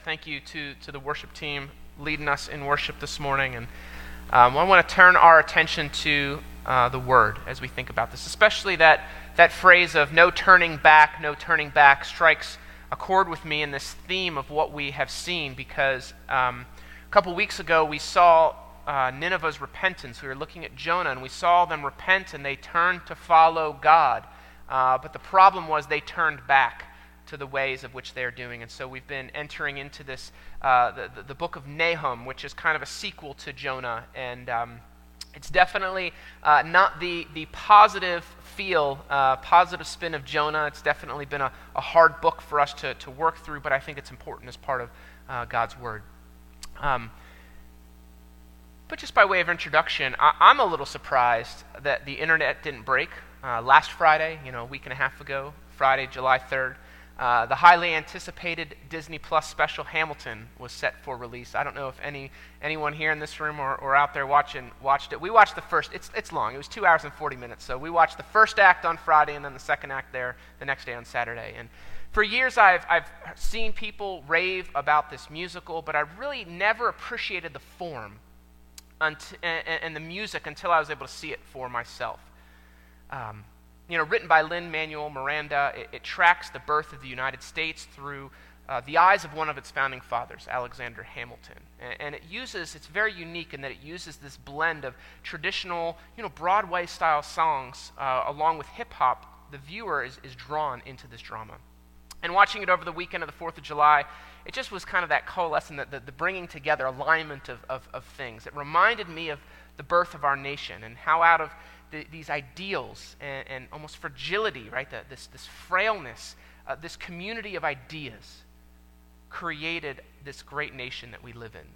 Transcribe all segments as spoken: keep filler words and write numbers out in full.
Thank you to, to the worship team leading us in worship this morning. And um, I want to turn our attention to uh, the Word as we think about this, especially that, that phrase of no turning back, no turning back strikes a chord with me in this theme of what we have seen, because um, a couple weeks ago we saw uh, Nineveh's repentance. We were looking at Jonah and we saw them repent and they turned to follow God. Uh, but the problem was they turned back to the ways of which they're doing. And so we've been entering into this, uh, the, the, the book of Nahum, which is kind of a sequel to Jonah. And um, it's definitely uh, not the, the positive feel, uh, positive spin of Jonah. It's definitely been a, a hard book for us to, to work through, but I think it's important as part of uh, God's Word. Um, but just by way of introduction, I, I'm a little surprised that the internet didn't break. Uh, last Friday, you know, a week and a half ago, Friday, July third, Uh, the highly anticipated Disney Plus special Hamilton was set for release. I don't know if any anyone here in this room or, or out there watching watched it. We watched the first. It's it's long. It was two hours and forty minutes. So we watched the first act on Friday and then the second act there the next day on Saturday. And for years I've I've seen people rave about this musical, but I really never appreciated the form unt- and, and the music until I was able to see it for myself. Um, You know, written by Lin-Manuel Miranda, it, it tracks the birth of the United States through uh, the eyes of one of its founding fathers, Alexander Hamilton. And, and it uses, it's very unique in that it uses this blend of traditional, you know, Broadway-style songs uh, along with hip-hop. The viewer is, is drawn into this drama. And watching it over the weekend of the fourth of July, it just was kind of that coalescing, the, the, the bringing together, alignment of, of, of things. It reminded me of the birth of our nation and how out of The, these ideals and, and almost fragility, right? The, this, this frailness, uh, this community of ideas created this great nation that we live in.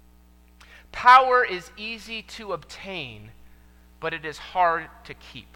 Power is easy to obtain, but it is hard to keep.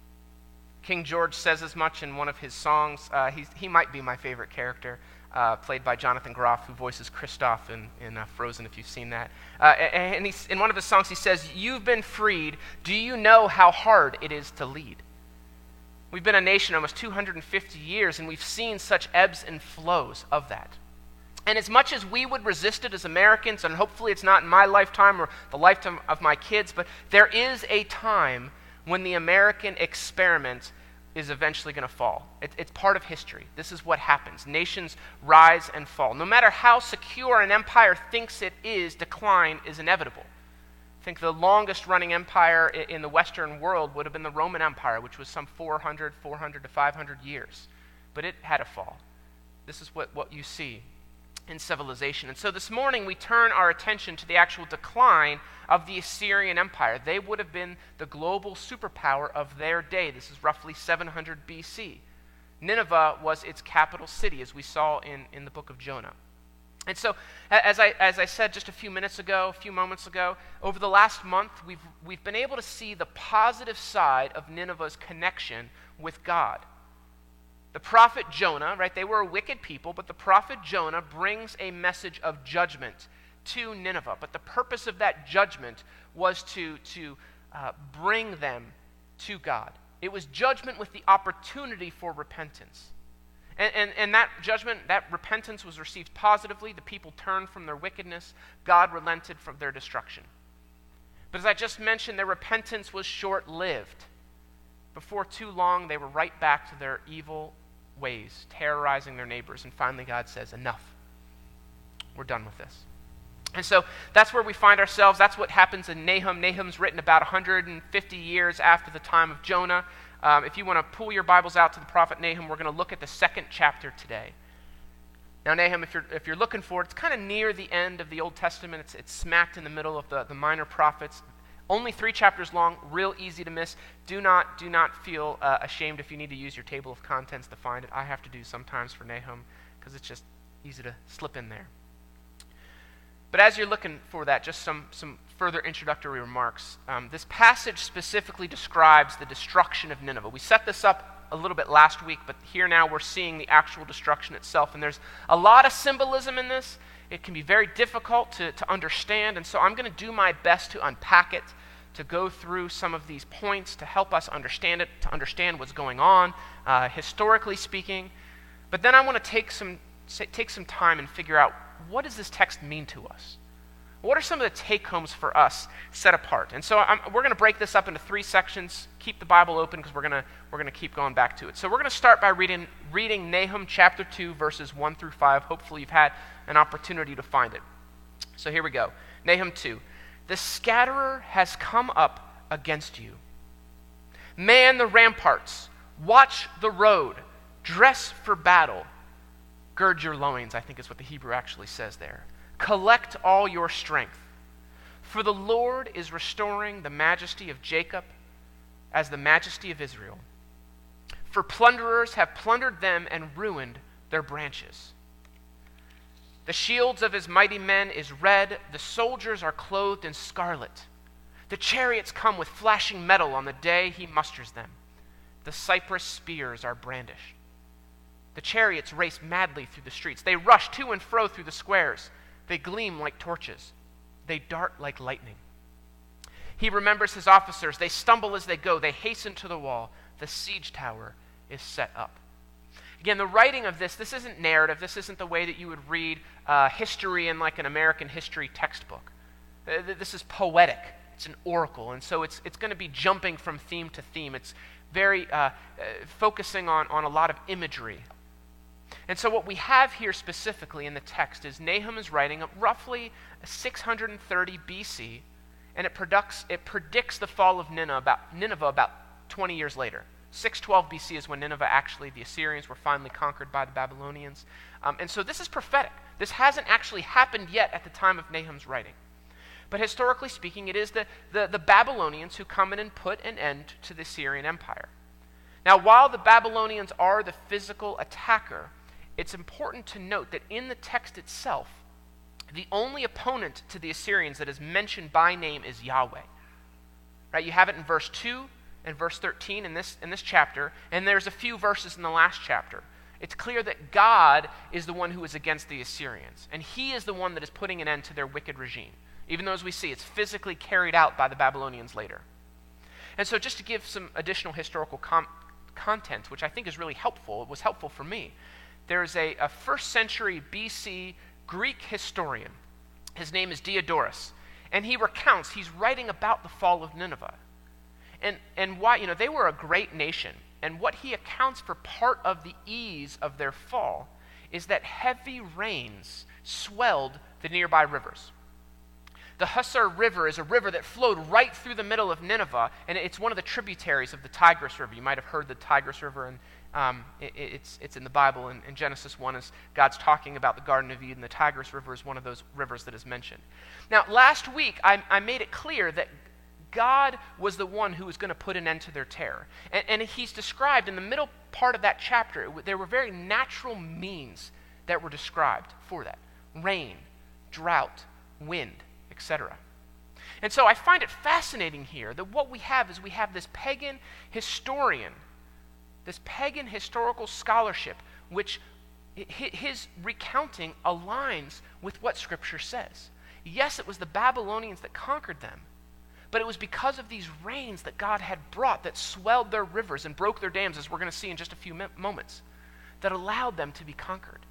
King George says as much in one of his songs. Uh, he's, he might be my favorite character, uh, played by Jonathan Groff, who voices Kristoff in, in uh, Frozen, if you've seen that. Uh, and he's, in one of his songs he says, "You've been freed. Do you know how hard it is to lead?" We've been a nation almost two hundred fifty years, and we've seen such ebbs and flows of that. And as much as we would resist it as Americans, and hopefully it's not in my lifetime or the lifetime of my kids, but there is a time when the American experiment is eventually going to fall. It, it's part of history. This is what happens. Nations rise and fall. No matter how secure an empire thinks it is, decline is inevitable. I think the longest running empire in, in the Western world would have been the Roman Empire, which was some four hundred, four hundred to five hundred years. But it had to fall. This is what, what you see in civilization. And so this morning we turn our attention to the actual decline of the Assyrian Empire. They would have been the global superpower of their day. This is roughly seven hundred B C. Nineveh was its capital city, as we saw in, in the book of Jonah. And so, as I as I said just a few minutes ago, a few moments ago, over the last month, we've we've been able to see the positive side of Nineveh's connection with God. The prophet Jonah, right, they were a wicked people, but the prophet Jonah brings a message of judgment to Nineveh. But the purpose of that judgment was to, to uh, bring them to God. It was judgment with the opportunity for repentance. And, and, and that judgment, that repentance was received positively. The people turned from their wickedness. God relented from their destruction. But as I just mentioned, their repentance was short-lived. Before too long, they were right back to their evil ways, terrorizing their neighbors. And finally, God says, enough. We're done with this. And so that's where we find ourselves. That's what happens in Nahum. Nahum's written about one hundred fifty years after the time of Jonah. Um, if you want to pull your Bibles out to the prophet Nahum, we're going to look at the second chapter today. Now, Nahum, if you're if you're looking for it, it's kind of near the end of the Old Testament. It's, it's smacked in the middle of the, the minor prophets. Only three chapters long, real easy to miss. Do not do not feel uh, ashamed if you need to use your table of contents to find it. I have to do sometimes for Nahum because it's just easy to slip in there. But as you're looking for that, just some, some further introductory remarks. Um, this passage specifically describes the destruction of Nineveh. We set this up a little bit last week, but here now we're seeing the actual destruction itself. And there's a lot of symbolism in this. It can be very difficult to, to understand, and so I'm going to do my best to unpack it, to go through some of these points to help us understand it, to understand what's going on, uh, historically speaking. But then I want to take some take some time and figure out what does this text mean to us? What are some of the take-homes for us set apart? And so I'm, we're going to break this up into three sections. Keep the Bible open because we're going to we're going to keep going back to it. So we're going to start by reading reading Nahum chapter two, verses one through five. Hopefully you've had an opportunity to find it. So here we go. Nahum two. The scatterer has come up against you. Man the ramparts. Watch the road. Dress for battle. Gird your loins, I think is what the Hebrew actually says there. Collect all your strength. For the Lord is restoring the majesty of Jacob as the majesty of Israel. For plunderers have plundered them and ruined their branches. The shields of his mighty men is red. The soldiers are clothed in scarlet. The chariots come with flashing metal on the day he musters them. The cypress spears are brandished. The chariots race madly through the streets. They rush to and fro through the squares. They gleam like torches. They dart like lightning. He remembers his officers. They stumble as they go. They hasten to the wall. The siege tower is set up. Again, the writing of this, this isn't narrative. This isn't the way that you would read uh, history in like an American history textbook. Uh, this is poetic. It's an oracle. And so it's, it's going to be jumping from theme to theme. It's very uh, uh, focusing on, on a lot of imagery. And so what we have here specifically in the text is Nahum is writing roughly six hundred thirty B C, and it, products, it predicts the fall of Nineveh about, Nineveh about twenty years later. six twelve B C is when Nineveh actually, the Assyrians were finally conquered by the Babylonians. Um, and so this is prophetic. This hasn't actually happened yet at the time of Nahum's writing. But historically speaking, it is the, the, the Babylonians who come in and put an end to the Assyrian Empire. Now, while the Babylonians are the physical attacker, it's important to note that in the text itself, the only opponent to the Assyrians that is mentioned by name is Yahweh. Right? You have it in verse two and verse thirteen in this, in this chapter, and there's a few verses in the last chapter. It's clear that God is the one who is against the Assyrians, and he is the one that is putting an end to their wicked regime, even though, as we see, it's physically carried out by the Babylonians later. And so just to give some additional historical com- content, which I think is really helpful, it was helpful for me, there's a, a first century B C Greek historian. His name is Diodorus. And he recounts, he's writing about the fall of Nineveh. And, and why, you know, they were a great nation. And what he accounts for part of the ease of their fall is that heavy rains swelled the nearby rivers. The Hussar River is a river that flowed right through the middle of Nineveh, and it's one of the tributaries of the Tigris River. You might have heard the Tigris River, and um, it, it's, it's in the Bible. In, in Genesis one, as God's talking about the Garden of Eden, the Tigris River is one of those rivers that is mentioned. Now, last week, I, I made it clear that God was the one who was going to put an end to their terror. And, and he's described in the middle part of that chapter, it, there were very natural means that were described for that. Rain, drought, wind, et cetera. And so I find it fascinating here that what we have is we have this pagan historian, this pagan historical scholarship, which his recounting aligns with what Scripture says. Yes, it was the Babylonians that conquered them, but it was because of these rains that God had brought that swelled their rivers and broke their dams, as we're going to see in just a few moments, that allowed them to be conquered.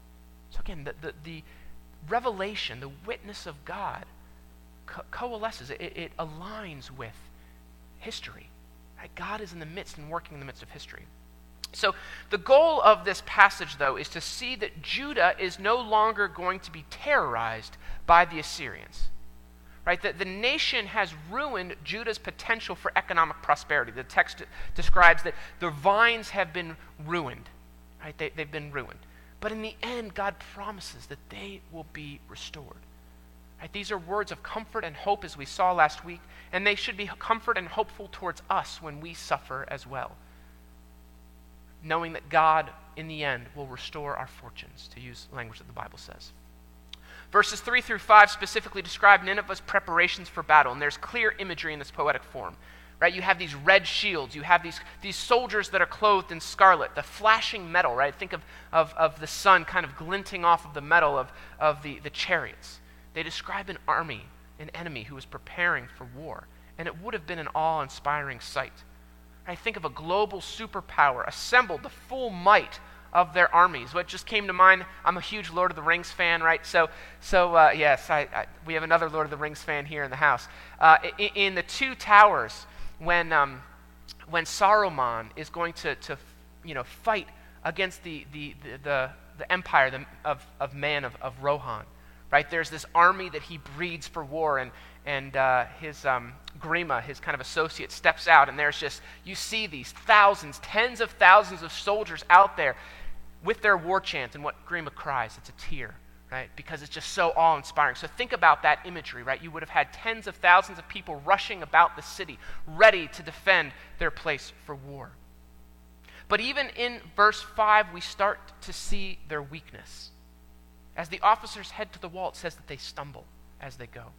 So again, the, the, the revelation, the witness of God co- coalesces, it, it aligns with history. Right? God is in the midst and working in the midst of history. So the goal of this passage, though, is to see that Judah is no longer going to be terrorized by the Assyrians. Right? That the nation has ruined Judah's potential for economic prosperity. The text describes that the vines have been ruined. Right? They, they've been ruined. But in the end, God promises that they will be restored. Right? These are words of comfort and hope, as we saw last week, and they should be comfort and hopeful towards us when we suffer as well, knowing that God, in the end, will restore our fortunes, to use language that the Bible says. Verses three through five specifically describe Nineveh's preparations for battle, and there's clear imagery in this poetic form. Right? You have these red shields, you have these, these soldiers that are clothed in scarlet, the flashing metal, right? Think of, of, of the sun kind of glinting off of the metal of, of the, the chariots. They describe an army, an enemy who is preparing for war, and it would have been an awe-inspiring sight. I think of a global superpower assembled the full might of their armies. What just came to mind, I'm a huge Lord of the Rings fan, right? So, so uh, yes, I, I, we have another Lord of the Rings fan here in the house. Uh, in, in the Two Towers, when um, when Saruman is going to, to you know, fight against the the the, the, the empire the, of, of man of, of Rohan, right? There's this army that he breeds for war, and and uh, his um, Grima, his kind of associate, steps out, and there's just, you see these thousands, tens of thousands of soldiers out there with their war chant, and what Grima cries, it's a tear, right? Because it's just so awe-inspiring. So think about that imagery, right? You would have had tens of thousands of people rushing about the city, ready to defend their place for war. But even in verse five, we start to see their weakness. As the officers head to the wall, it says that they stumble as they go.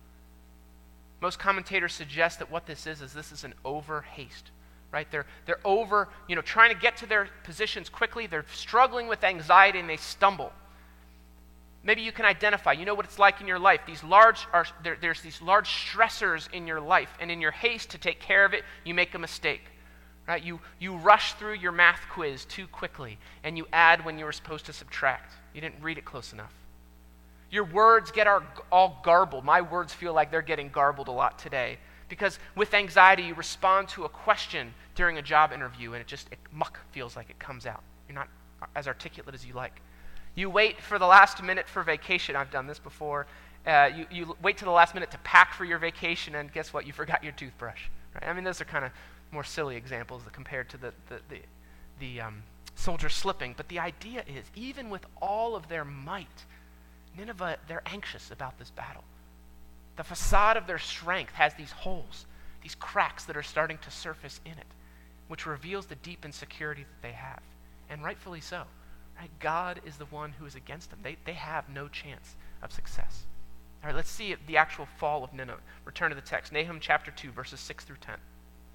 Most commentators suggest that what this is, is this is an over haste, right? They're, they're over, you know, trying to get to their positions quickly. They're struggling with anxiety and they stumble. Maybe you can identify, you know what it's like in your life. These large, are, there, there's these large stressors in your life, and in your haste to take care of it, you make a mistake, right? You, you rush through your math quiz too quickly, and you add when you were supposed to subtract. You didn't read it close enough. Your words get our, all garbled. My words feel like they're getting garbled a lot today because with anxiety, you respond to a question during a job interview and it just, it muck feels like it comes out. You're not as articulate as you like. You wait for the last minute for vacation. I've done this before. Uh, you, you wait to the last minute to pack for your vacation, and guess what? You forgot your toothbrush. Right? I mean, those are kind of more silly examples compared to the, the, the, the um, soldier slipping. But the idea is, even with all of their might, Nineveh, they're anxious about this battle. The facade of their strength has these holes, these cracks that are starting to surface in it, which reveals the deep insecurity that they have, and rightfully so. Right? God is the one who is against them. They, they have no chance of success. All right, let's see the actual fall of Nineveh. Return to the text. Nahum chapter two, verses six through ten.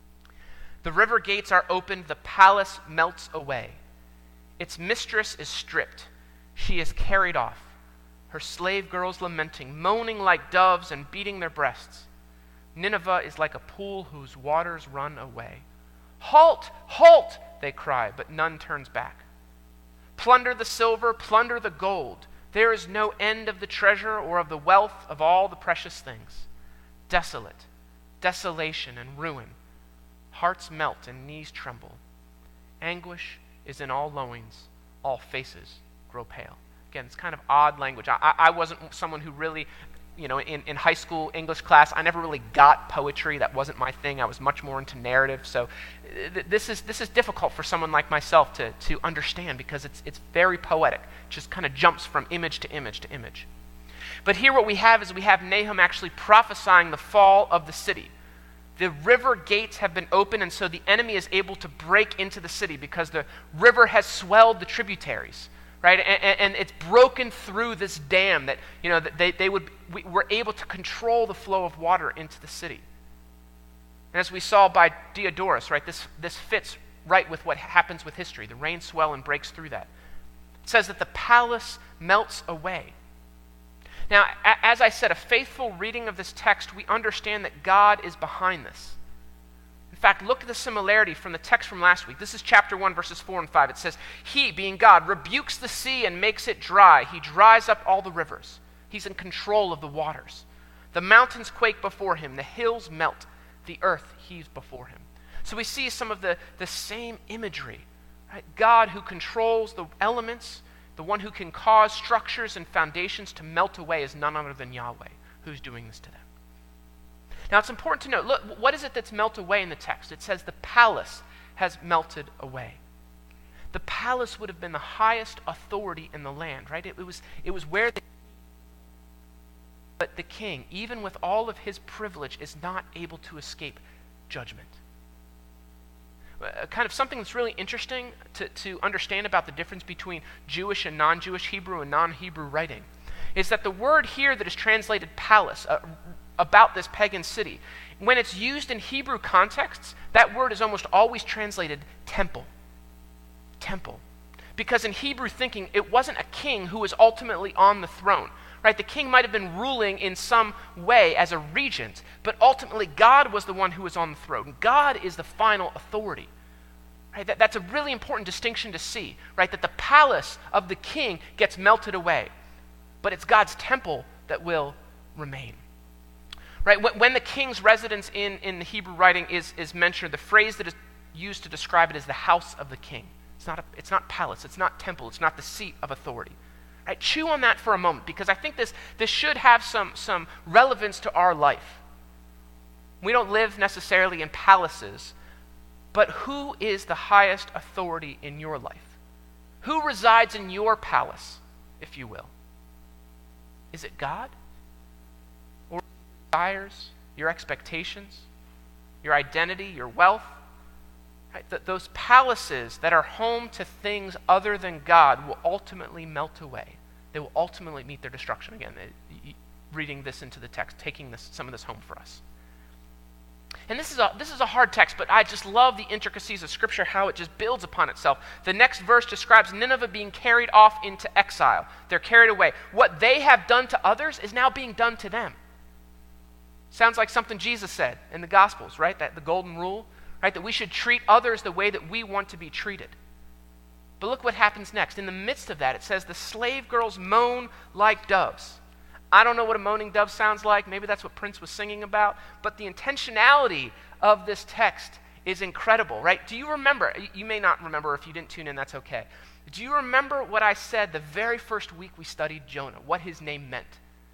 The river gates are opened, the palace melts away. Its mistress is stripped. She is carried off. Her slave girls lamenting, moaning like doves and beating their breasts. Nineveh is like a pool whose waters run away. Halt! Halt! They cry, but none turns back. Plunder the silver, plunder the gold. There is no end of the treasure or of the wealth of all the precious things. Desolate, desolation and ruin. Hearts melt and knees tremble. Anguish is in all loins. All faces grow pale. Again, it's kind of odd language. I, I wasn't someone who really, you know, in, in high school English class, I never really got poetry. That wasn't my thing. I was much more into narrative. So th- this is this is difficult for someone like myself to, to understand because it's it's very poetic. It just kind of jumps from image to image to image. But here what we have is we have Nahum actually prophesying the fall of the city. The river gates have been opened, and so the enemy is able to break into the city because the river has swelled the tributaries. Right, and, and it's broken through this dam that, you know, that they, they would we were able to control the flow of water into the city. And as we saw by Diodorus, right, this, this fits right with what happens with history. The rain swell and breaks through that. It says that the palace melts away. Now, a, as I said, a faithful reading of this text, we understand that God is behind this. In fact, look at the similarity from the text from last week. This is chapter one, verses four and five. It says, He, being God, rebukes the sea and makes it dry. He dries up all the rivers. He's in control of the waters. The mountains quake before him. The hills melt. The earth heaves before him. So we see some of the, the same imagery. Right? God who controls the elements, the one who can cause structures and foundations to melt away is none other than Yahweh, who's doing this to them. Now, it's important to note, look, what is it that's melted away in the text? It says the palace has melted away. The palace would have been the highest authority in the land, right? It, it was, it was where the but the king, even with all of his privilege, is not able to escape judgment. Uh, kind of something that's really interesting to, to understand about the difference between Jewish and non-Jewish Hebrew and non-Hebrew writing is that the word here that is translated palace, uh, about this pagan city, when it's used in Hebrew contexts, that word is almost always translated temple. Temple. Because in Hebrew thinking, it wasn't a king who was ultimately on the throne. Right? The king might have been ruling in some way as a regent, but ultimately God was the one who was on the throne. God is the final authority. Right? That, that's a really important distinction to see, right? That the palace of the king gets melted away, but it's God's temple that will remain. Right? When, when the king's residence in, in the Hebrew writing is, is mentioned, the phrase that is used to describe it is the house of the king. It's not, a, it's not palace, it's not temple, it's not the seat of authority. Right? Chew on that for a moment, because I think this, this should have some, some relevance to our life. We don't live necessarily in palaces, but who is the highest authority in your life? Who resides in your palace, if you will? Is it God? Or your desires, your expectations, your identity, your wealth? Right? Th- those palaces that are home to things other than God will ultimately melt away. They will ultimately meet their destruction. Again, they, reading this into the text, taking this, some of this home for us. And this is a this is a hard text, but I just love the intricacies of Scripture, how it just builds upon itself. The next verse describes Nineveh being carried off into exile. They're carried away. What they have done to others is now being done to them. Sounds like something Jesus said in the Gospels, right? That the golden rule, right? That we should treat others the way that we want to be treated. But look what happens next. In the midst of that, it says the slave girls moan like doves. I don't know what a moaning dove sounds like. Maybe that's what Prince was singing about. But the intentionality of this text is incredible, right? Do you remember? You may not remember. If you didn't tune in, that's okay. Do you remember what I said the very first week we studied Jonah, what his name meant?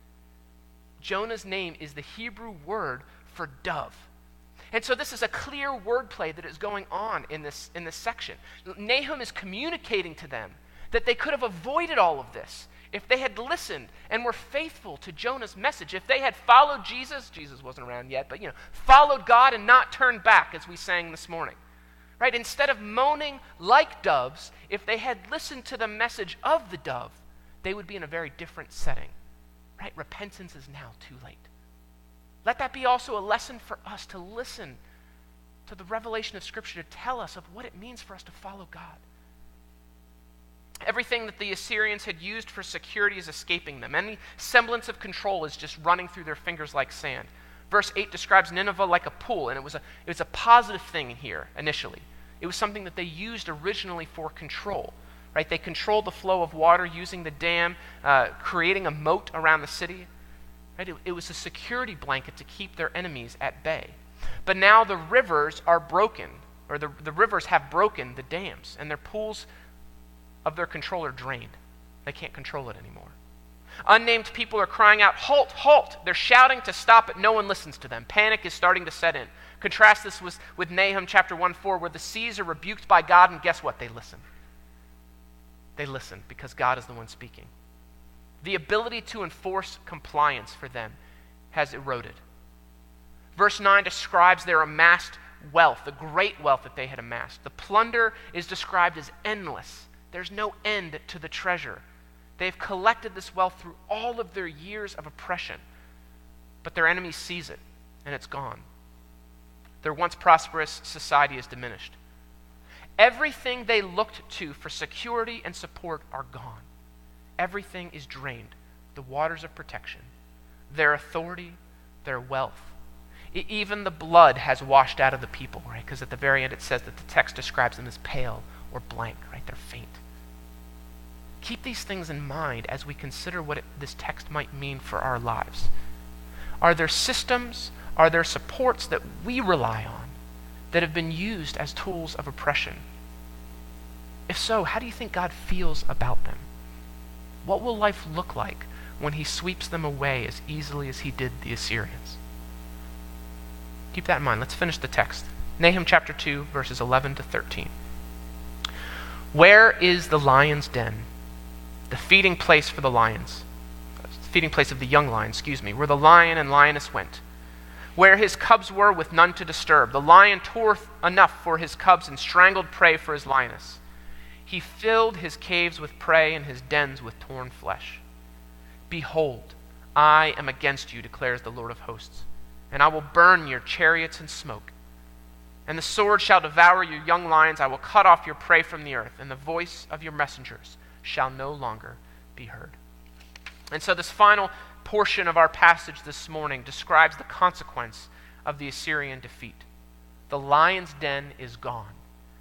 Jonah's name is the Hebrew word for dove. And so this is a clear wordplay that is going on in this, in this section. Nahum is communicating to them that they could have avoided all of this if they had listened and were faithful to Jonah's message. If they had followed Jesus, Jesus wasn't around yet, but you know, followed God and not turned back, as we sang this morning. Right? Instead of moaning like doves, if they had listened to the message of the dove, they would be in a very different setting. Right? Repentance is now too late. Let that be also a lesson for us to listen to the revelation of Scripture to tell us of what it means for us to follow God. Everything that the Assyrians had used for security is escaping them. Any semblance of control is just running through their fingers like sand. Verse eight describes Nineveh like a pool, and it was a, it was a positive thing here initially. It was something that they used originally for control. Right? They controlled the flow of water using the dam, uh, creating a moat around the city. Right? It, it was a security blanket to keep their enemies at bay. But now the rivers are broken, or the, the rivers have broken the dams, and their pools of their control are drained. They can't control it anymore. Unnamed people are crying out, "Halt, halt!" They're shouting to stop, but no one listens to them. Panic is starting to set in. Contrast this with, with Nahum chapter one four, where the seas are rebuked by God, and guess what? They listen. They listen because God is the one speaking. The ability to enforce compliance for them has eroded. Verse nine describes their amassed wealth, the great wealth that they had amassed. The plunder is described as endless. There's no end to the treasure. They've collected this wealth through all of their years of oppression, but their enemies seize it, and it's gone. Their once prosperous society is diminished. Everything they looked to for security and support are gone. Everything is drained. The waters of protection, their authority, their wealth. E- even the blood has washed out of the people, right? Because at the very end it says that the text describes them as pale or blank, right? They're faint. Keep these things in mind as we consider what it, this text might mean for our lives. Are there systems, are there supports that we rely on that have been used as tools of oppression? If so, how do you think God feels about them? What will life look like when he sweeps them away as easily as he did the Assyrians? Keep that in mind. Let's finish the text. Nahum chapter two, verses eleven to thirteen. Where is the lion's den, the feeding place for the lions, feeding place of the young lion, excuse me, where the lion and lioness went, where his cubs were with none to disturb? The lion tore enough for his cubs and strangled prey for his lioness. He filled his caves with prey and his dens with torn flesh. Behold, I am against you, declares the Lord of hosts, and I will burn your chariots in smoke. And the sword shall devour your young lions. I will cut off your prey from the earth, and the voice of your messengers shall no longer be heard. And so this final portion of our passage this morning describes the consequence of the Assyrian defeat. The lion's den is gone.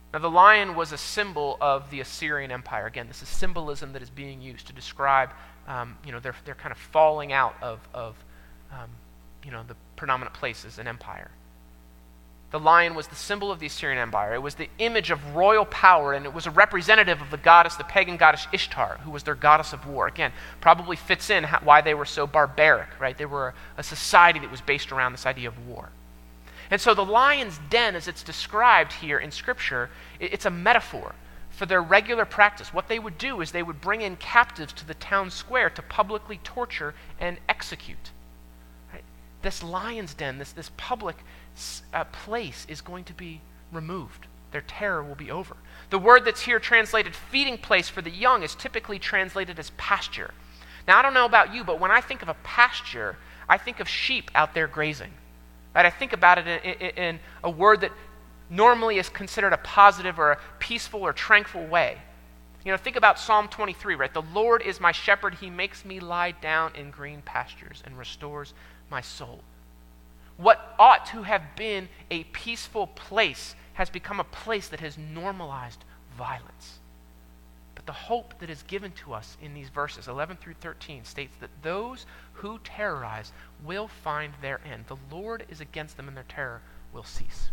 Now, the lion was a symbol of the Assyrian Empire. Again, this is symbolism that is being used to describe, um, you know, they're, they're kind of falling out of, of um, you know, the predominant place as an empire. The lion was the symbol of the Assyrian Empire. It was the image of royal power, and it was a representative of the goddess, the pagan goddess Ishtar, who was their goddess of war. Again, probably fits in how, why they were so barbaric, right? They were a, a society that was based around this idea of war. And so the lion's den, as it's described here in Scripture, it, it's a metaphor for their regular practice. What they would do is they would bring in captives to the town square to publicly torture and execute. Right? This lion's den, this, this public uh, place is going to be removed. Their terror will be over. The word that's here translated feeding place for the young is typically translated as pasture. Now, I don't know about you, but when I think of a pasture, I think of sheep out there grazing. Right? I think about it in, in, in a word that normally is considered a positive or a peaceful or tranquil way. You know, think about Psalm twenty-three, right? The Lord is my shepherd. He makes me lie down in green pastures and restores my soul. What ought to have been a peaceful place has become a place that has normalized violence. But the hope that is given to us in these verses, eleven through thirteen, states that those who terrorize will find their end. The Lord is against them and their terror will cease.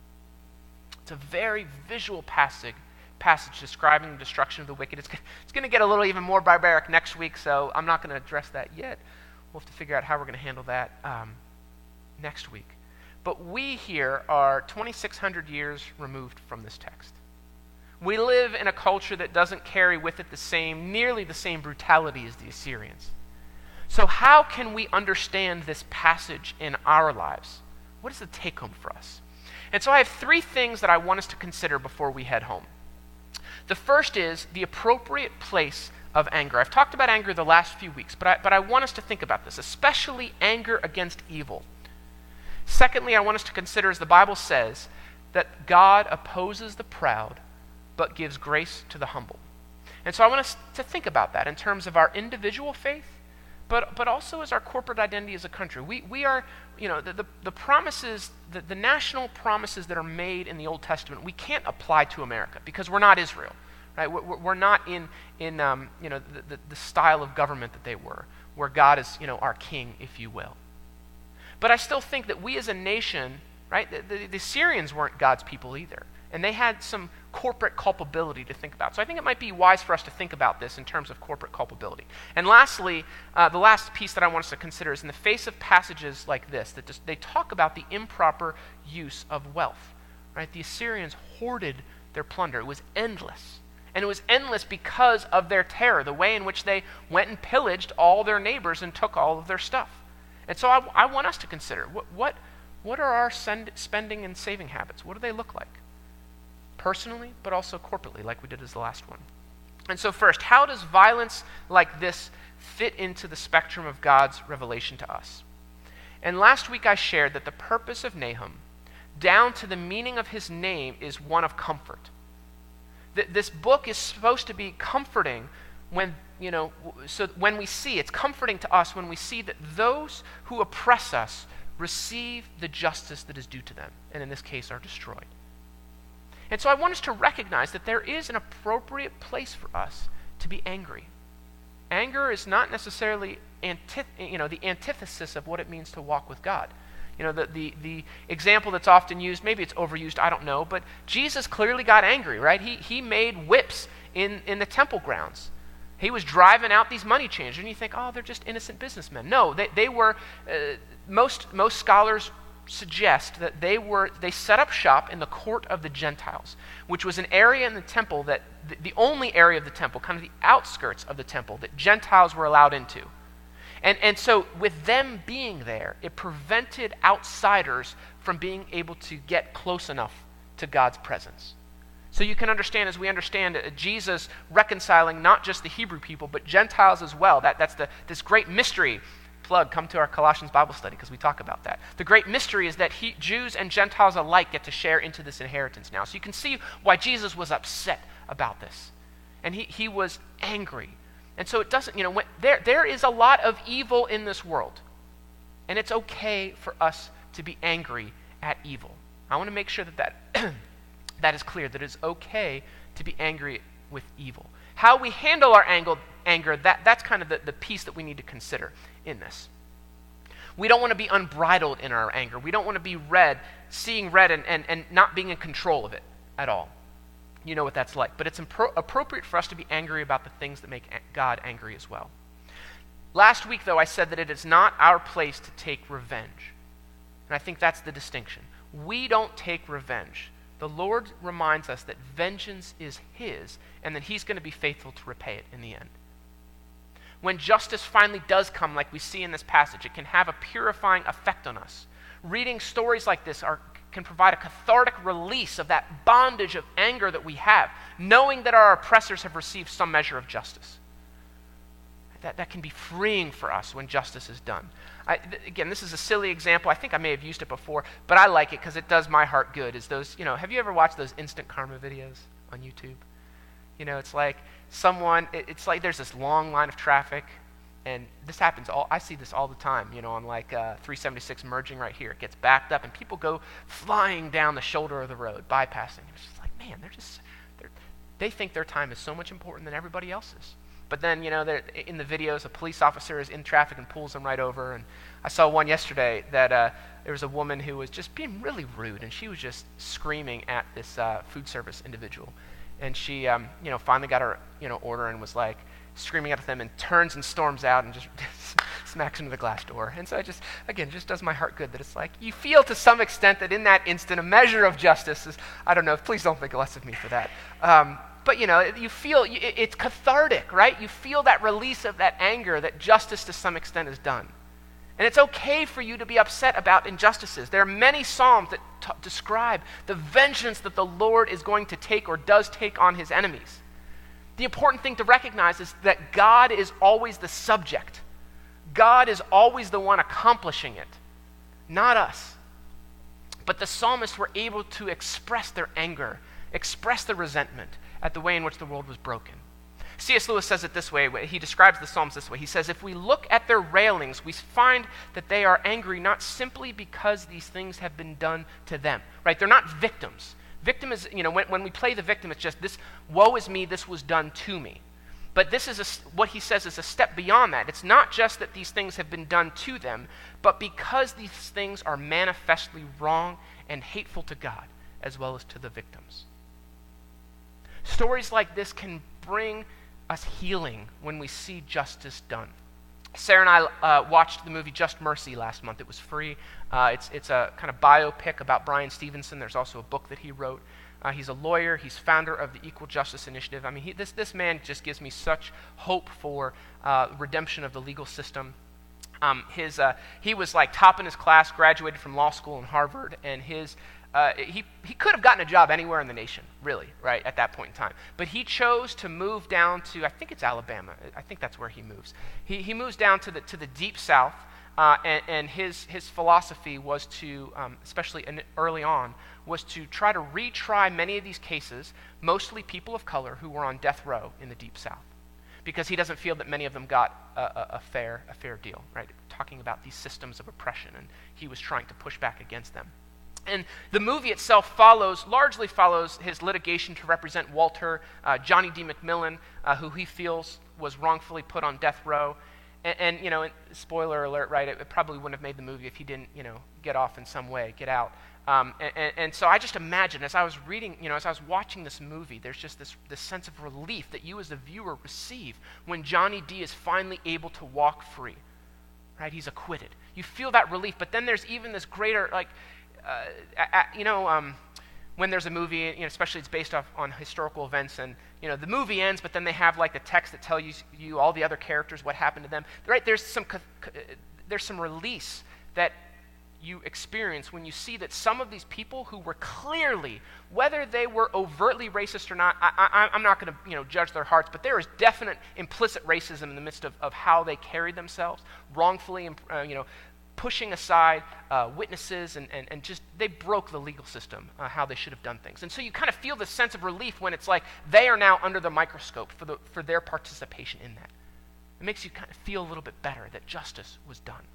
It's a very visual passage, passage describing the destruction of the wicked. It's, it's going to get a little even more barbaric next week, so I'm not going to address that yet. We'll have to figure out how we're going to handle that um, next week. But we here are twenty-six hundred years removed from this text. We live in a culture that doesn't carry with it the same, nearly the same brutality as the Assyrians. So how can we understand this passage in our lives? What is the take-home for us? And so I have three things that I want us to consider before we head home. The first is the appropriate place of anger. I've talked about anger the last few weeks, but I, but I want us to think about this, especially anger against evil. Secondly, I want us to consider, as the Bible says, that God opposes the proud, but gives grace to the humble. And so I want us to think about that in terms of our individual faith, but but also as our corporate identity as a country. We we are, you know, the, the, the promises, the, the national promises that are made in the Old Testament, we can't apply to America because we're not Israel, right? We're, we're not in, in um, you know, the, the, the style of government that they were, where God is, you know, our king, if you will. But I still think that we as a nation, right, the, the, the Syrians weren't God's people either. And they had some corporate culpability to think about. So I think it might be wise for us to think about this in terms of corporate culpability. And lastly, uh, the last piece that I want us to consider is in the face of passages like this, that just, they talk about the improper use of wealth. Right? The Assyrians hoarded their plunder. It was endless. And it was endless because of their terror, the way in which they went and pillaged all their neighbors and took all of their stuff. And so I, I want us to consider, what, what, what are our send, spending and saving habits? What do they look like? Personally, but also corporately, like we did as the last one. And so first, how does violence like this fit into the spectrum of God's revelation to us? And last week I shared that the purpose of Nahum, down to the meaning of his name, is one of comfort. Th- this book is supposed to be comforting when, you know, so when we see, it's comforting to us when we see that those who oppress us receive the justice that is due to them, and in this case are destroyed. And so I want us to recognize that there is an appropriate place for us to be angry. Anger is not necessarily antith- you know, the antithesis of what it means to walk with God. You know, the, the, the example that's often used, maybe it's overused, I don't know, but Jesus clearly got angry, right? He, he made whips in, in the temple grounds. He was driving out these money changers, and you think, oh, they're just innocent businessmen. No, they, they were, uh, most, most scholars suggest that they were they set up shop in the court of the Gentiles, which was an area in the temple that the, the only area of the temple, kind of the outskirts of the temple, that Gentiles were allowed into. And and so with them being there, it prevented outsiders from being able to get close enough to God's presence. So you can understand, as we understand uh, Jesus reconciling not just the Hebrew people, but Gentiles as well. That that's the this great mystery. Plug, come to our Colossians Bible study because we talk about that. The great mystery is that he, Jews and Gentiles alike get to share into this inheritance now. So you can see why Jesus was upset about this. And he, he was angry. And so it doesn't, you know, when, there, there is a lot of evil in this world. And it's okay for us to be angry at evil. I want to make sure that that, that is clear, that it is okay to be angry with evil. How we handle our anger, anger that, that's kind of the, the piece that we need to consider in this. We don't want to be unbridled in our anger. We don't want to be red, seeing red and, and, and not being in control of it at all. You know what that's like. But it's impro- appropriate for us to be angry about the things that make God angry as well. Last week, though, I said that it is not our place to take revenge. And I think that's the distinction. We don't take revenge. The Lord reminds us that vengeance is his, and that he's going to be faithful to repay it in the end. When justice finally does come, like we see in this passage, it can have a purifying effect on us. Reading stories like this are, can provide a cathartic release of that bondage of anger that we have, knowing that our oppressors have received some measure of justice. That, that can be freeing for us when justice is done. I, th- again, this is a silly example. I think I may have used it before, but I like it because it does my heart good. Is those, you know, have you ever watched those instant karma videos on YouTube? You know, it's like someone, it, it's like there's this long line of traffic, and this happens all, I see this all the time, you know, on like uh, three seventy-six merging right here. It gets backed up, and people go flying down the shoulder of the road, bypassing. And it's just like, man, they're just, they're, they think their time is so much important than everybody else's. But then, you know, in the videos, a police officer is in traffic and pulls them right over. And I saw one yesterday that uh, there was a woman who was just being really rude, and she was just screaming at this uh, food service individual. And she, um, you know, finally got her, you know, order and was like screaming at them, and turns and storms out and just smacks into the glass door. And so it just, again, just does my heart good that it's like you feel to some extent that in that instant a measure of justice is, I don't know, please don't think less of me for that. Um, But, you know, you feel, it's cathartic, right? You feel that release of that anger that justice to some extent is done. And it's okay for you to be upset about injustices. There are many Psalms that t- describe the vengeance that the Lord is going to take or does take on his enemies. The important thing to recognize is that God is always the subject. God is always the one accomplishing it, not us. But the psalmists were able to express their anger, express their resentment at the way in which the world was broken. C S Lewis says it this way. He describes the Psalms this way. He says, if we look at their railings, we find that they are angry not simply because these things have been done to them. Right? They're not victims. Victim is, you know, when, when we play the victim, it's just this, woe is me, this was done to me. But this is a, what he says is a step beyond that. It's not just that these things have been done to them, but because these things are manifestly wrong and hateful to God, as well as to the victims. Stories like this can bring us healing when we see justice done. Sarah and I uh, watched the movie Just Mercy last month. It was free. Uh, it's, it's a kind of biopic about Bryan Stevenson. There's also a book that he wrote. Uh, he's a lawyer. He's founder of the Equal Justice Initiative. I mean, he, this, this man just gives me such hope for uh, redemption of the legal system. Um, his, uh, he was like top in his class, graduated from law school in Harvard, and his Uh, he, he could have gotten a job anywhere in the nation, really, right, at that point in time. But he chose to move down to, I think it's Alabama. I think that's where he moves. He, he moves down to the to the deep south, uh, and, and his, his philosophy was to, um, especially in, early on, was to try to retry many of these cases, mostly people of color who were on death row in the deep south. Because he doesn't feel that many of them got a, a, a fair a fair deal, right? Talking about these systems of oppression, and he was trying to push back against them. And the movie itself follows, largely follows his litigation to represent Walter, uh, Johnny D. McMillan, uh, who he feels was wrongfully put on death row. And, and you know, spoiler alert, right, it, it probably wouldn't have made the movie if he didn't, you know, get off in some way, get out. Um, and, and, and so I just imagine, as I was reading, you know, as I was watching this movie, there's just this, this sense of relief that you as a viewer receive when Johnny D. is finally able to walk free, right? He's acquitted. You feel that relief, but then there's even this greater, like, Uh, you know, um, when there's a movie, you know, especially it's based off on historical events, and you know the movie ends, but then they have like the text that tells you, you all the other characters what happened to them. Right? There's some there's some release that you experience when you see that some of these people who were clearly, whether they were overtly racist or not, I, I, I'm not going to you know judge their hearts, but there is definite implicit racism in the midst of, of how they carried themselves, wrongfully, uh, you know. pushing aside uh, witnesses, and, and, and just, they broke the legal system, uh, how they should have done things. And so you kind of feel this sense of relief when it's like they are now under the microscope for, the, for their participation in that. It makes you kind of feel a little bit better that justice was done.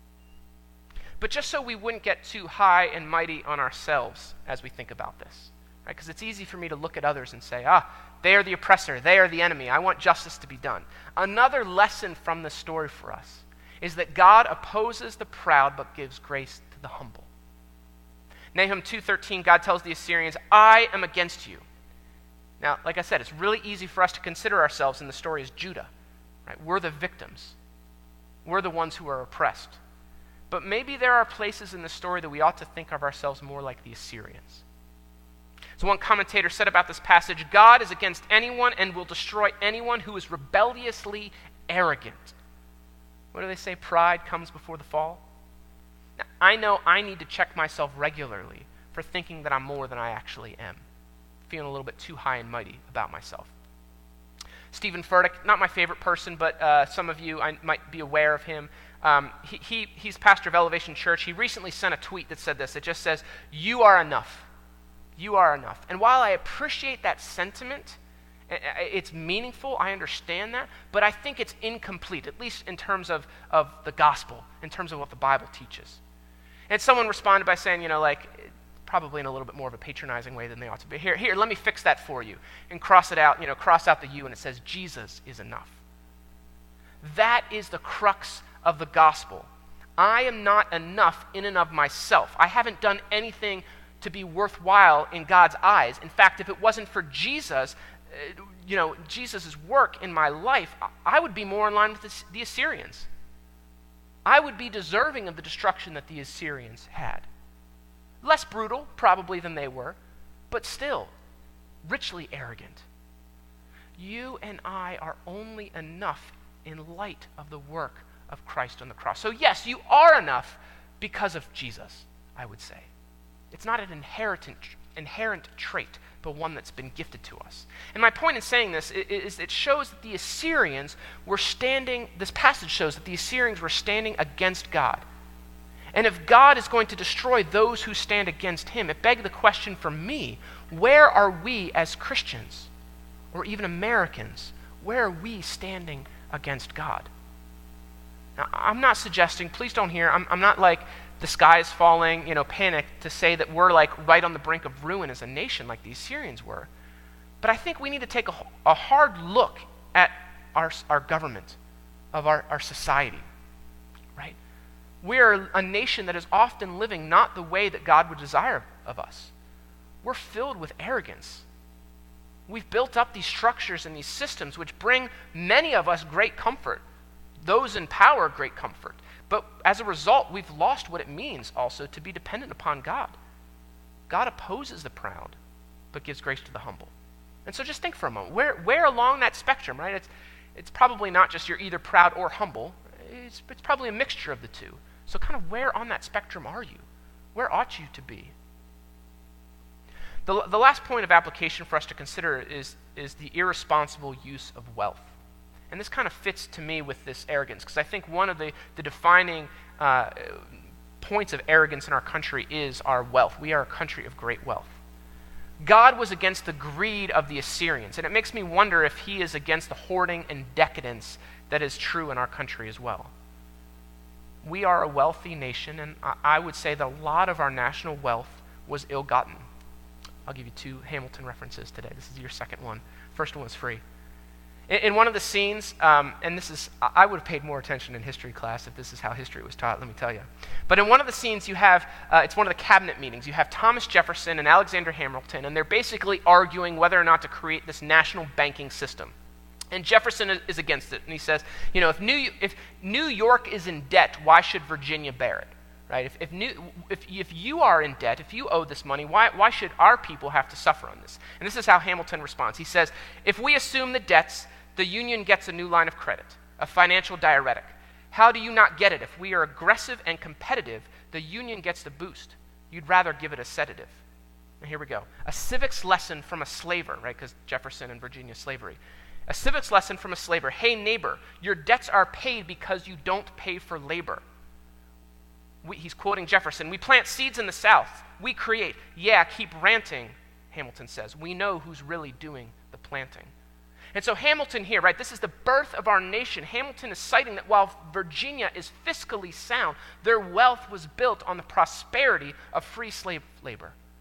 But just so we wouldn't get too high and mighty on ourselves as we think about this, right? Because it's easy for me to look at others and say, ah, they are the oppressor, they are the enemy, I want justice to be done. Another lesson from this story for us is that God opposes the proud but gives grace to the humble. Nahum two thirteen, God tells the Assyrians, I am against you. Now, like I said, it's really easy for us to consider ourselves in the story as Judah. Right? We're the victims. We're the ones who are oppressed. But maybe there are places in the story that we ought to think of ourselves more like the Assyrians. So one commentator said about this passage, God is against anyone and will destroy anyone who is rebelliously arrogant. What do they say? Pride comes before the fall. Now, I know I need to check myself regularly for thinking that I'm more than I actually am. Feeling a little bit too high and mighty about myself. Stephen Furtick, not my favorite person, but uh, some of you I might be aware of him. Um, he, he He's pastor of Elevation Church. He recently sent a tweet that said this. It just says, you are enough. You are enough. And while I appreciate that sentiment, it's meaningful, I understand that, but I think it's incomplete, at least in terms of, of the gospel, in terms of what the Bible teaches. And someone responded by saying, you know, like, probably in a little bit more of a patronizing way than they ought to be. Here, here, let me fix that for you. And cross it out, you know, cross out the you, and it says, Jesus is enough. That is the crux of the gospel. I am not enough in and of myself. I haven't done anything to be worthwhile in God's eyes. In fact, if it wasn't for Jesus, uh, you know, Jesus' work in my life, I would be more in line with the, the Assyrians. I would be deserving of the destruction that the Assyrians had. Less brutal, probably, than they were, but still, richly arrogant. You and I are only enough in light of the work of Christ on the cross. So yes, you are enough because of Jesus, I would say. It's not an inherent, inherent trait, but one that's been gifted to us. And my point in saying this is it shows that the Assyrians were standing, this passage shows that the Assyrians were standing against God. And if God is going to destroy those who stand against him, it begs the question for me, where are we as Christians, or even Americans, where are we standing against God? Now, I'm not suggesting, please don't hear, I'm, I'm not like the sky is falling, you know, panic to say that we're like right on the brink of ruin as a nation like the Assyrians were. But I think we need to take a, a hard look at our, our government, of our, our society, right? We're a nation that is often living not the way that God would desire of us. We're filled with arrogance. We've built up these structures and these systems which bring many of us great comfort, those in power great comfort. But as a result, we've lost what it means also to be dependent upon God. God opposes the proud, but gives grace to the humble. And so just think for a moment, where, where along that spectrum, right? It's, it's probably not just you're either proud or humble. It's, it's probably a mixture of the two. So kind of where on that spectrum are you? Where ought you to be? The, the last point of application for us to consider is, is the irresponsible use of wealth. And this kind of fits to me with this arrogance, because I think one of the, the defining uh, points of arrogance in our country is our wealth. We are a country of great wealth. God was against the greed of the Assyrians, and it makes me wonder if he is against the hoarding and decadence that is true in our country as well. We are a wealthy nation, and I would say that a lot of our national wealth was ill-gotten. I'll give you two Hamilton references today. This is your second one. First one was free. In one of the scenes, um, and this is, I would have paid more attention in history class if this is how history was taught, let me tell you. But in one of the scenes you have, uh, it's one of the cabinet meetings, you have Thomas Jefferson and Alexander Hamilton, and they're basically arguing whether or not to create this national banking system. And Jefferson is against it, and he says, you know, if New, if New York is in debt, why should Virginia bear it? Right? If if, New, if if you are in debt, if you owe this money, why why should our people have to suffer on this? And this is how Hamilton responds. He says, if we assume the debts, the Union gets a new line of credit, a financial diuretic. How do you not get it? If we are aggressive and competitive, the Union gets the boost. You'd rather give it a sedative. And here we go. A civics lesson from a slaver, right? Because Jefferson and Virginia slavery. A civics lesson from a slaver. Hey, neighbor, your debts are paid because you don't pay for labor. We, he's quoting Jefferson. We plant seeds in the South. We create. Yeah, keep ranting, Hamilton says. We know who's really doing the planting. And so Hamilton here, right, this is the birth of our nation. Hamilton is citing that while Virginia is fiscally sound, their wealth was built on the prosperity of free slave labor.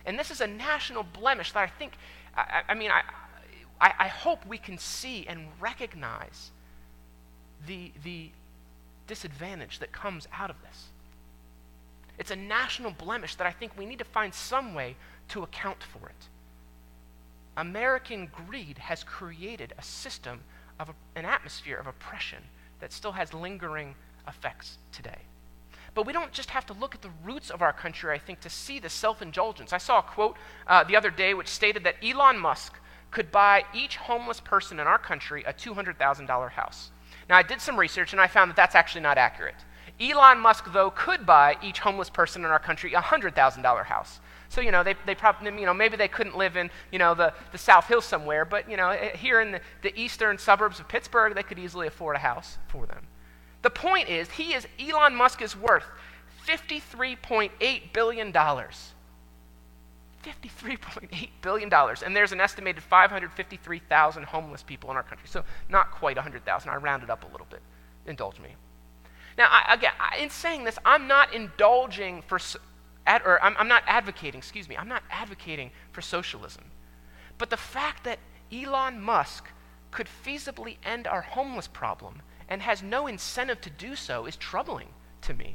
And this is a national blemish that I think, I, I mean, I, I, I hope we can see and recognize the, the disadvantage that comes out of this. It's a national blemish that I think we need to find some way to account for it. American greed has created a system of a, an atmosphere of oppression that still has lingering effects today. But we don't just have to look at the roots of our country, I think, to see the self-indulgence. I saw a quote uh, the other day which stated that Elon Musk could buy each homeless person in our country a two hundred thousand dollars house. Now, I did some research, and I found that that's actually not accurate. Elon Musk, though, could buy each homeless person in our country a one hundred thousand dollars house. So, you know, they, they probably, you know, maybe they couldn't live in, you know, the, the South Hills somewhere, but, you know, here in the, the eastern suburbs of Pittsburgh, they could easily afford a house for them. The point is, he is, Elon Musk is worth fifty-three point eight billion dollars. fifty-three point eight billion dollars. And there's an estimated five hundred fifty-three thousand homeless people in our country. So not quite one hundred thousand. I rounded up a little bit. Indulge me. Now, I, again, I, in saying this, I'm not indulging for, ad, or I'm, I'm not advocating, excuse me, I'm not advocating for socialism. But the fact that Elon Musk could feasibly end our homeless problem and has no incentive to do so is troubling to me.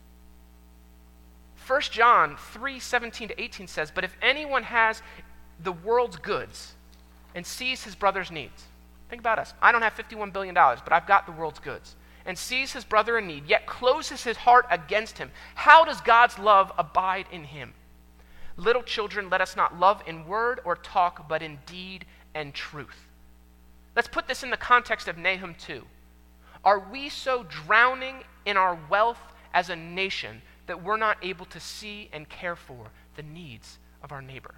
First John three seventeen to eighteen says, "But if anyone has the world's goods and sees his brother's needs," think about us. I don't have fifty-one billion dollars, but I've got the world's goods, "and sees his brother in need, yet closes his heart against him, how does God's love abide in him? Little children, let us not love in word or talk, but in deed and truth." Let's put this in the context of Nahum two. Are we so drowning in our wealth as a nation that we're not able to see and care for the needs of our neighbor?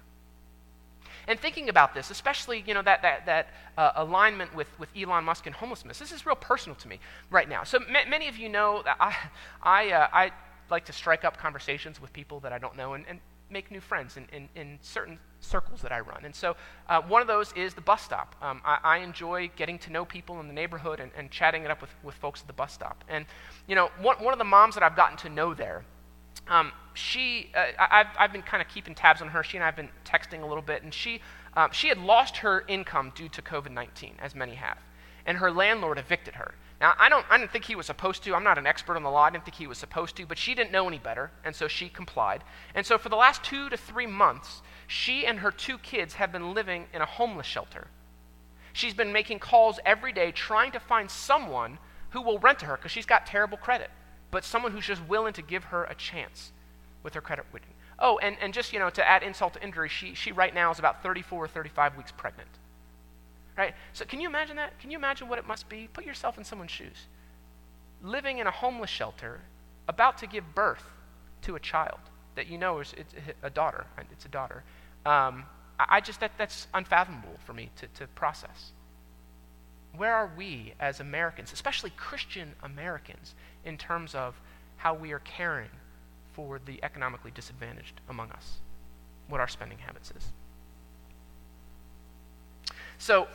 And thinking about this, especially, you know, that that that uh, alignment with, with Elon Musk and homelessness, this is real personal to me right now. So ma- many of you know that I I uh, I like to strike up conversations with people that I don't know and, and make new friends in, in, in certain circles that I run. And so uh, one of those is the bus stop. Um, I, I enjoy getting to know people in the neighborhood and, and chatting it up with, with folks at the bus stop. And, you know, one, one of the moms that I've gotten to know there, Um, she, uh, I've, I've been kind of keeping tabs on her. She and I have been texting a little bit, and she, um, she had lost her income due to covid nineteen, as many have, and her landlord evicted her. Now, I don't, I didn't think he was supposed to. I'm not an expert on the law. I didn't think he was supposed to, but she didn't know any better, and so she complied. And so for the last two to three months, she and her two kids have been living in a homeless shelter. She's been making calls every day, trying to find someone who will rent to her because she's got terrible credit, but someone who's just willing to give her a chance with her credit rating. Oh, and, and just, you know, to add insult to injury, she, she right now is about thirty-four or thirty-five weeks pregnant. Right? So can you imagine that? Can you imagine what it must be? Put yourself in someone's shoes. Living in a homeless shelter, about to give birth to a child that you know is it's a daughter. It's a daughter. Um, I, I just, that that's unfathomable for me to, to process. Where are we as Americans, especially Christian Americans, in terms of how we are caring for the economically disadvantaged among us? What our spending habits is. So,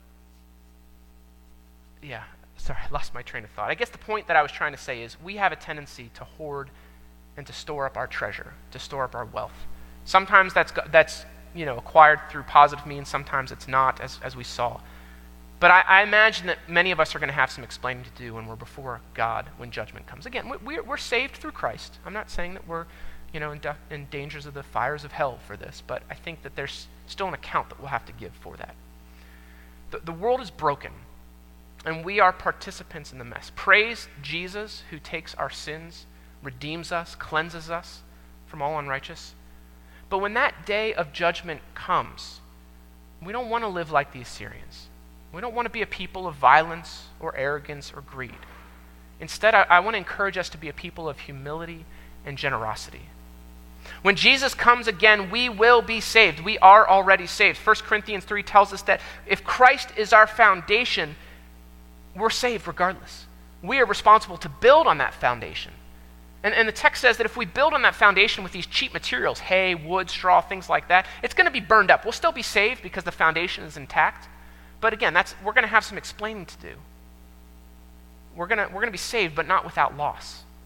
yeah, sorry, I lost my train of thought. I guess the point that I was trying to say is we have a tendency to hoard and to store up our treasure, to store up our wealth. Sometimes that's, that's you know, acquired through positive means, sometimes it's not, as, as we saw. But I, I imagine that many of us are going to have some explaining to do when we're before God when judgment comes. Again, we're, we're saved through Christ. I'm not saying that we're, you know, in, de- in dangers of the fires of hell for this, but I think that there's still an account that we'll have to give for that. The, the world is broken, and we are participants in the mess. Praise Jesus, who takes our sins, redeems us, cleanses us from all unrighteousness. But when that day of judgment comes, we don't want to live like the Assyrians. We don't want to be a people of violence or arrogance or greed. Instead, I, I want to encourage us to be a people of humility and generosity. When Jesus comes again, we will be saved. We are already saved. First Corinthians three tells us that if Christ is our foundation, we're saved regardless. We are responsible to build on that foundation. And, and the text says that if we build on that foundation with these cheap materials, hay, wood, straw, things like that, it's going to be burned up. We'll still be saved because the foundation is intact. But again, that's we're going to have some explaining to do. We're going to we're going to be saved, but not without loss.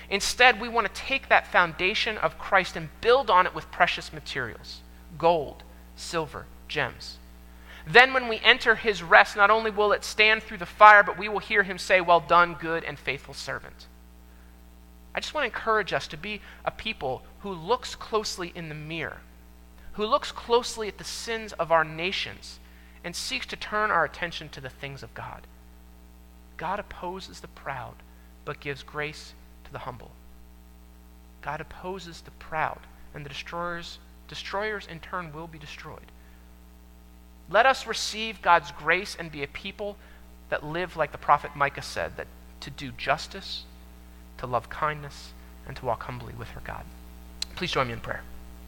Instead, we want to take that foundation of Christ and build on it with precious materials, gold, silver, gems. Then when we enter his rest, not only will it stand through the fire, but we will hear him say, "Well done, good and faithful servant." I just want to encourage us to be a people who looks closely in the mirror, who looks closely at the sins of our nations and seeks to turn our attention to the things of God. God opposes the proud, but gives grace to the humble. God opposes the proud, and the destroyers, destroyers in turn will be destroyed. Let us receive God's grace and be a people that live like the prophet Micah said, that to do justice, to love kindness, and to walk humbly with our God. Please join me in prayer.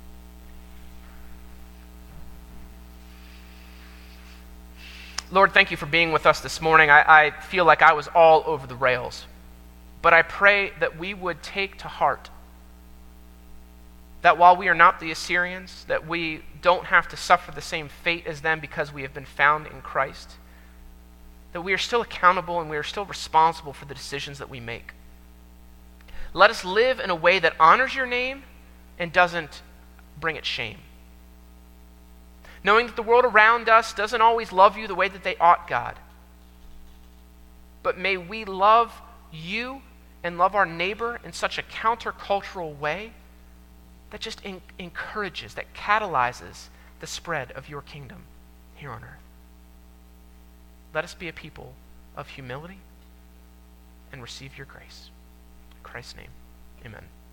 Lord, thank you for being with us this morning. I, I feel like I was all over the rails. But I pray that we would take to heart that while we are not the Assyrians, that we don't have to suffer the same fate as them because we have been found in Christ, that we are still accountable and we are still responsible for the decisions that we make. Let us live in a way that honors your name and doesn't bring it shame. Knowing that the world around us doesn't always love you the way that they ought, God. But may we love you and love our neighbor in such a countercultural way that just in- encourages, that catalyzes the spread of your kingdom here on earth. Let us be a people of humility and receive your grace. In Christ's name, amen.